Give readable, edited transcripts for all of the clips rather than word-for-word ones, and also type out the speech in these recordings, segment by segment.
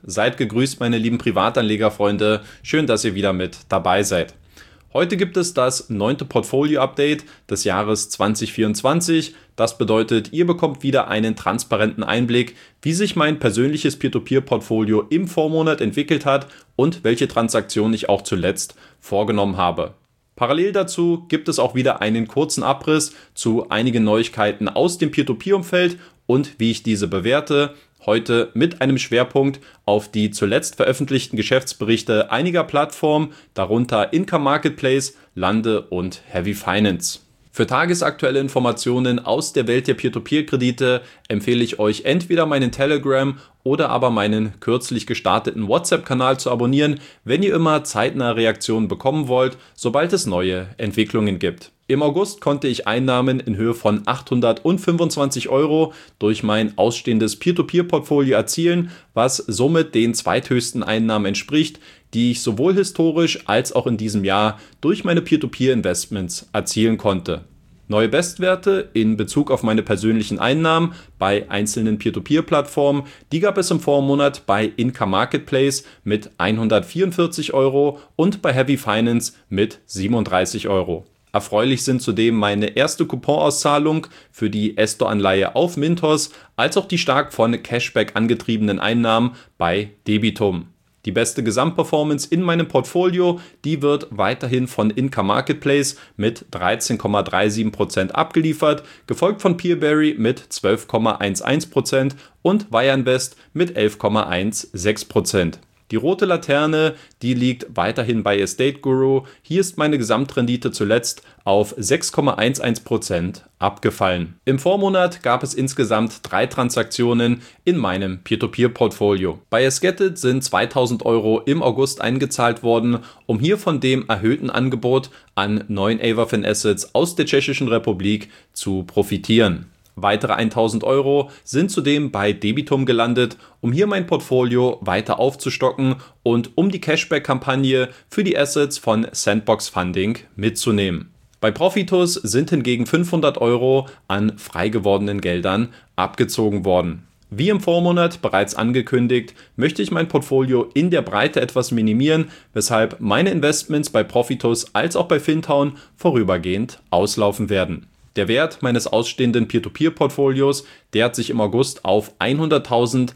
Seid gegrüßt, meine lieben Privatanlegerfreunde. Schön, dass ihr wieder mit dabei seid. Heute gibt es das 9. Portfolio-Update des Jahres 2024. Das bedeutet, ihr bekommt wieder einen transparenten Einblick, wie sich mein persönliches Peer-to-Peer-Portfolio im Vormonat entwickelt hat und welche Transaktionen ich auch zuletzt vorgenommen habe. Parallel dazu gibt es auch wieder einen kurzen Abriss zu einigen Neuigkeiten aus dem Peer-to-Peer-Umfeld und wie ich diese bewerte. Heute mit einem Schwerpunkt auf die zuletzt veröffentlichten Geschäftsberichte einiger Plattformen, darunter Income Marketplace, Lande und Heavy Finance. Für tagesaktuelle Informationen aus der Welt der Peer-to-Peer-Kredite empfehle ich euch entweder meinen Telegram oder aber meinen kürzlich gestarteten WhatsApp-Kanal zu abonnieren, wenn ihr immer zeitnahe Reaktionen bekommen wollt, sobald es neue Entwicklungen gibt. Im August konnte ich Einnahmen in Höhe von 825 € durch mein ausstehendes Peer-to-Peer-Portfolio erzielen, was somit den zweithöchsten Einnahmen entspricht, die ich sowohl historisch als auch in diesem Jahr durch meine Peer-to-Peer-Investments erzielen konnte. Neue Bestwerte in Bezug auf meine persönlichen Einnahmen bei einzelnen Peer-to-Peer-Plattformen, die gab es im Vormonat bei Income Marketplace mit 144 € und bei Heavy Finance mit 37 €. Erfreulich sind zudem meine erste Couponauszahlung für die Esto-Anleihe auf Mintos, als auch die stark von Cashback angetriebenen Einnahmen bei Debitum. Die beste Gesamtperformance in meinem Portfolio, die wird weiterhin von Income Marketplace mit 13,37% abgeliefert, gefolgt von Peerberry mit 12,11% und Wireinvest mit 11,16%. Die rote Laterne, die liegt weiterhin bei Estate Guru. Hier ist meine Gesamtrendite zuletzt auf 6,11% abgefallen. Im Vormonat gab es insgesamt 3 Transaktionen in meinem Peer-to-Peer-Portfolio. Bei Esgetted sind 2000 € im August eingezahlt worden, um hier von dem erhöhten Angebot an neuen Avafin Assets aus der Tschechischen Republik zu profitieren. Weitere 1000 € sind zudem bei Debitum gelandet, um hier mein Portfolio weiter aufzustocken und um die Cashback-Kampagne für die Assets von Sandbox Funding mitzunehmen. Bei Profitus sind hingegen 500 € an frei gewordenen Geldern abgezogen worden. Wie im Vormonat bereits angekündigt, möchte ich mein Portfolio in der Breite etwas minimieren, weshalb meine Investments bei Profitus als auch bei Fintown vorübergehend auslaufen werden. Der Wert meines ausstehenden Peer-to-Peer-Portfolios, der hat sich im August auf 100.803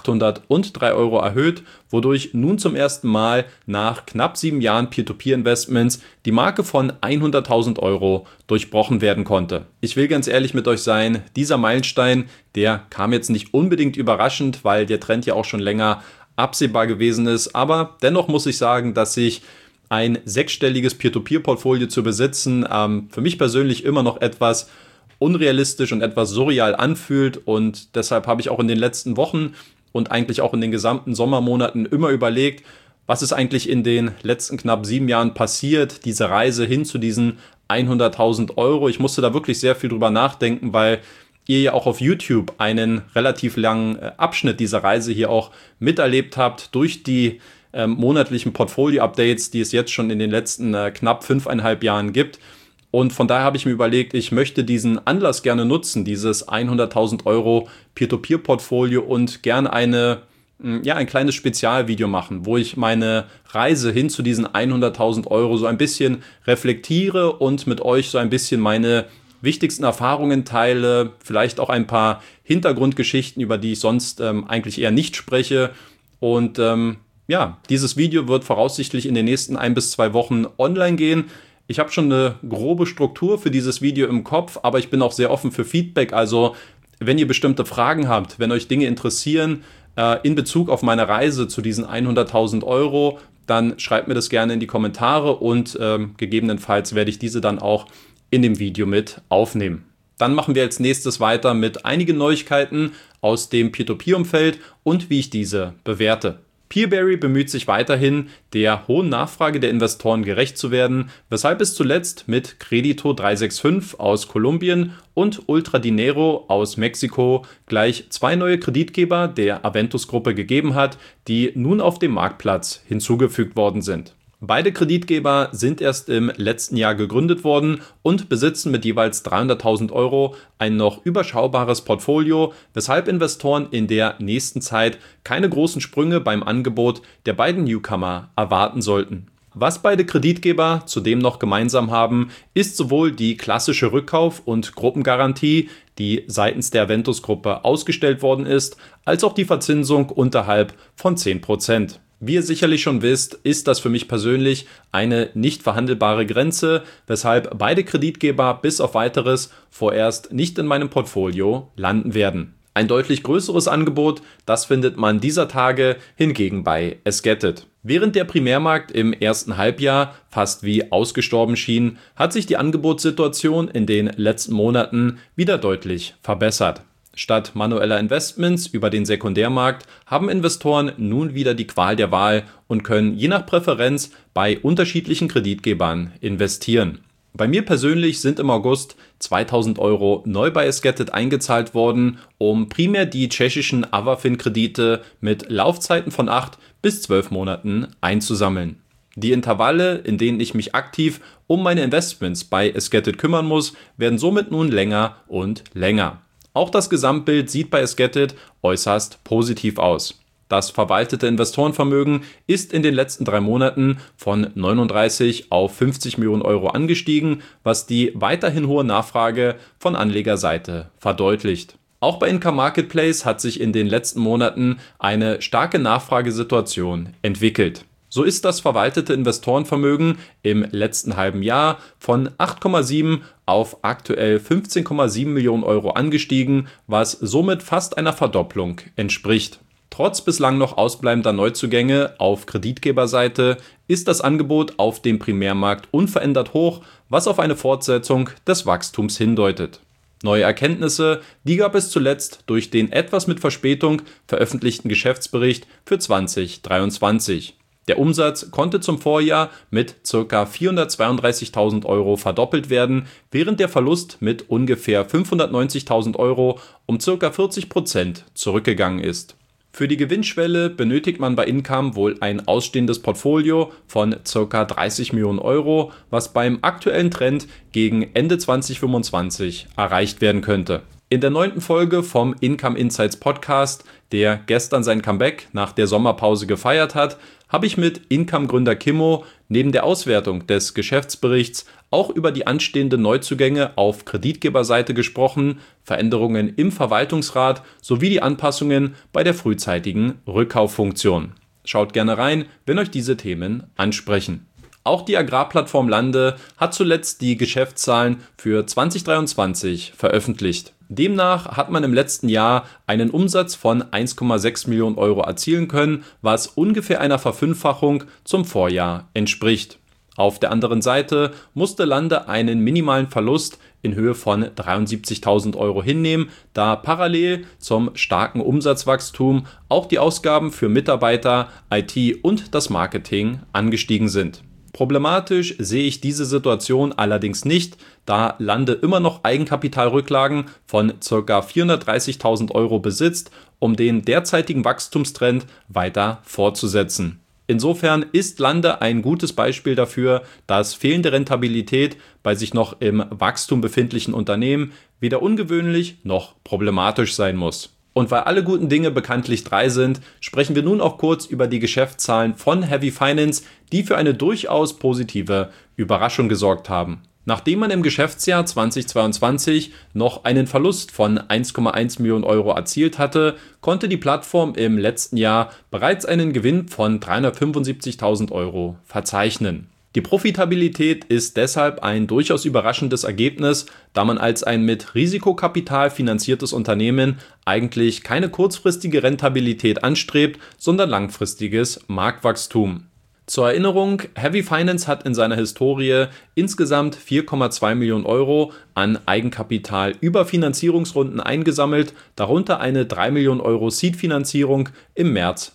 € erhöht, wodurch nun zum ersten Mal nach knapp 7 Jahren Peer-to-Peer-Investments die Marke von 100.000 € durchbrochen werden konnte. Ich will ganz ehrlich mit euch sein, dieser Meilenstein, der kam jetzt nicht unbedingt überraschend, weil der Trend ja auch schon länger absehbar gewesen ist, aber dennoch muss ich sagen, dass ich ein 6-stelliges Peer-to-Peer-Portfolio zu besitzen, für mich persönlich immer noch etwas unrealistisch und etwas surreal anfühlt, und deshalb habe ich auch in den letzten Wochen und eigentlich auch in den gesamten Sommermonaten immer überlegt, was ist eigentlich in den letzten knapp 7 Jahren passiert, diese Reise hin zu diesen 100.000 €. Ich musste da wirklich sehr viel drüber nachdenken, weil ihr ja auch auf YouTube einen relativ langen Abschnitt dieser Reise hier auch miterlebt habt durch die monatlichen Portfolio-Updates, die es jetzt schon in den letzten knapp 5,5 Jahren gibt. Und von daher habe ich mir überlegt, ich möchte diesen Anlass gerne nutzen, dieses 100.000 € Peer-to-Peer-Portfolio, und gerne ein kleines Spezialvideo machen, wo ich meine Reise hin zu diesen 100.000 € so ein bisschen reflektiere und mit euch so ein bisschen meine wichtigsten Erfahrungen teile, vielleicht auch ein paar Hintergrundgeschichten, über die ich sonst eigentlich eher nicht spreche. Und dieses Video wird voraussichtlich in den nächsten 1 bis 2 Wochen online gehen. Ich habe schon eine grobe Struktur für dieses Video im Kopf, aber ich bin auch sehr offen für Feedback. Also wenn ihr bestimmte Fragen habt, wenn euch Dinge interessieren in Bezug auf meine Reise zu diesen 100.000 €, dann schreibt mir das gerne in die Kommentare und gegebenenfalls werde ich diese dann auch in dem Video mit aufnehmen. Dann machen wir als nächstes weiter mit einigen Neuigkeiten aus dem Peer-to-Peer-Umfeld und wie ich diese bewerte. Peerberry bemüht sich weiterhin, der hohen Nachfrage der Investoren gerecht zu werden, weshalb es zuletzt mit Credito 365 aus Kolumbien und Ultradinero aus Mexiko gleich 2 neue Kreditgeber der Aventus-Gruppe gegeben hat, die nun auf dem Marktplatz hinzugefügt worden sind. Beide Kreditgeber sind erst im letzten Jahr gegründet worden und besitzen mit jeweils 300.000 Euro ein noch überschaubares Portfolio, weshalb Investoren in der nächsten Zeit keine großen Sprünge beim Angebot der beiden Newcomer erwarten sollten. Was beide Kreditgeber zudem noch gemeinsam haben, ist sowohl die klassische Rückkauf- und Gruppengarantie, die seitens der Aventus-Gruppe ausgestellt worden ist, als auch die Verzinsung unterhalb von 10%. Wie ihr sicherlich schon wisst, ist das für mich persönlich eine nicht verhandelbare Grenze, weshalb beide Kreditgeber bis auf Weiteres vorerst nicht in meinem Portfolio landen werden. Ein deutlich größeres Angebot, das findet man dieser Tage hingegen bei Esgetit. Während der Primärmarkt im ersten Halbjahr fast wie ausgestorben schien, hat sich die Angebotssituation in den letzten Monaten wieder deutlich verbessert. Statt manueller Investments über den Sekundärmarkt haben Investoren nun wieder die Qual der Wahl und können je nach Präferenz bei unterschiedlichen Kreditgebern investieren. Bei mir persönlich sind im August 2.000 Euro neu bei Esgetit eingezahlt worden, um primär die tschechischen Avafin-Kredite mit Laufzeiten von 8 bis 12 Monaten einzusammeln. Die Intervalle, in denen ich mich aktiv um meine Investments bei Esgetit kümmern muss, werden somit nun länger und länger. Auch das Gesamtbild sieht bei Esgetit äußerst positiv aus. Das verwaltete Investorenvermögen ist in den letzten 3 Monaten von 39 auf 50 Millionen Euro angestiegen, was die weiterhin hohe Nachfrage von Anlegerseite verdeutlicht. Auch bei Income Marketplace hat sich in den letzten Monaten eine starke Nachfragesituation entwickelt. So ist das verwaltete Investorenvermögen im letzten halben Jahr von 8,7 auf aktuell 15,7 Millionen Euro angestiegen, was somit fast einer Verdopplung entspricht. Trotz bislang noch ausbleibender Neuzugänge auf Kreditgeberseite ist das Angebot auf dem Primärmarkt unverändert hoch, was auf eine Fortsetzung des Wachstums hindeutet. Neue Erkenntnisse, die gab es zuletzt durch den etwas mit Verspätung veröffentlichten Geschäftsbericht für 2023. Der Umsatz konnte zum Vorjahr mit ca. 432.000 Euro verdoppelt werden, während der Verlust mit ungefähr 590.000 Euro um ca. 40% zurückgegangen ist. Für die Gewinnschwelle benötigt man bei Income wohl ein ausstehendes Portfolio von ca. 30 Millionen Euro, was beim aktuellen Trend gegen Ende 2025 erreicht werden könnte. In der 9. Folge vom Income Insights Podcast, der gestern sein Comeback nach der Sommerpause gefeiert hat, habe ich mit Income-Gründer Kimmo neben der Auswertung des Geschäftsberichts auch über die anstehenden Neuzugänge auf Kreditgeberseite gesprochen, Veränderungen im Verwaltungsrat sowie die Anpassungen bei der frühzeitigen Rückkauffunktion. Schaut gerne rein, wenn euch diese Themen ansprechen. Auch die Agrarplattform Lande hat zuletzt die Geschäftszahlen für 2023 veröffentlicht. Demnach hat man im letzten Jahr einen Umsatz von 1,6 Millionen Euro erzielen können, was ungefähr einer Verfünffachung zum Vorjahr entspricht. Auf der anderen Seite musste Lande einen minimalen Verlust in Höhe von 73.000 Euro hinnehmen, da parallel zum starken Umsatzwachstum auch die Ausgaben für Mitarbeiter, IT und das Marketing angestiegen sind. Problematisch sehe ich diese Situation allerdings nicht, da Lande immer noch Eigenkapitalrücklagen von ca. 430.000 Euro besitzt, um den derzeitigen Wachstumstrend weiter fortzusetzen. Insofern ist Lande ein gutes Beispiel dafür, dass fehlende Rentabilität bei sich noch im Wachstum befindlichen Unternehmen weder ungewöhnlich noch problematisch sein muss. Und weil alle guten Dinge bekanntlich 3 sind, sprechen wir nun auch kurz über die Geschäftszahlen von Heavy Finance, die für eine durchaus positive Überraschung gesorgt haben. Nachdem man im Geschäftsjahr 2022 noch einen Verlust von 1,1 Millionen Euro erzielt hatte, konnte die Plattform im letzten Jahr bereits einen Gewinn von 375.000 Euro verzeichnen. Die Profitabilität ist deshalb ein durchaus überraschendes Ergebnis, da man als ein mit Risikokapital finanziertes Unternehmen eigentlich keine kurzfristige Rentabilität anstrebt, sondern langfristiges Marktwachstum. Zur Erinnerung, Heavy Finance hat in seiner Historie insgesamt 4,2 Millionen Euro an Eigenkapital über Finanzierungsrunden eingesammelt, darunter eine 3 Millionen Euro Seed-Finanzierung im März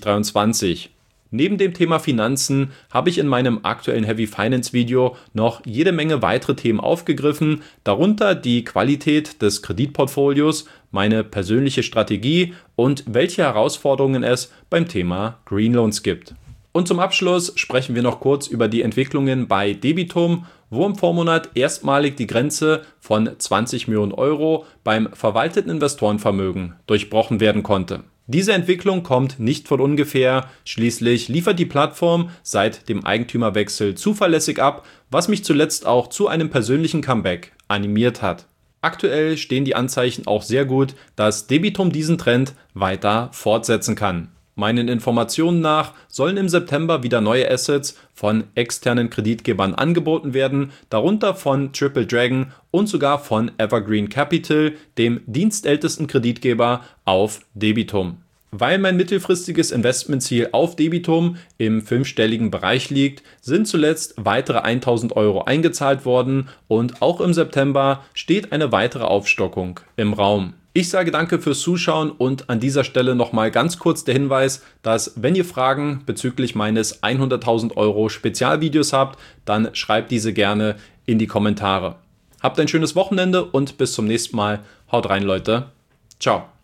2023. Neben dem Thema Finanzen habe ich in meinem aktuellen Heavy Finance Video noch jede Menge weitere Themen aufgegriffen, darunter die Qualität des Kreditportfolios, meine persönliche Strategie und welche Herausforderungen es beim Thema Green Loans gibt. Und zum Abschluss sprechen wir noch kurz über die Entwicklungen bei Debitum, wo im Vormonat erstmalig die Grenze von 20 Millionen Euro beim verwalteten Investorenvermögen durchbrochen werden konnte. Diese Entwicklung kommt nicht von ungefähr, schließlich liefert die Plattform seit dem Eigentümerwechsel zuverlässig ab, was mich zuletzt auch zu einem persönlichen Comeback animiert hat. Aktuell stehen die Anzeichen auch sehr gut, dass Debitum diesen Trend weiter fortsetzen kann. Meinen Informationen nach sollen im September wieder neue Assets von externen Kreditgebern angeboten werden, darunter von Triple Dragon und sogar von Evergreen Capital, dem dienstältesten Kreditgeber auf Debitum. Weil mein mittelfristiges Investmentziel auf Debitum im 5-stelligen Bereich liegt, sind zuletzt weitere 1.000 Euro eingezahlt worden und auch im September steht eine weitere Aufstockung im Raum. Ich sage danke fürs Zuschauen und an dieser Stelle nochmal ganz kurz der Hinweis, dass wenn ihr Fragen bezüglich meines 100.000 Euro Spezialvideos habt, dann schreibt diese gerne in die Kommentare. Habt ein schönes Wochenende und bis zum nächsten Mal. Haut rein, Leute. Ciao.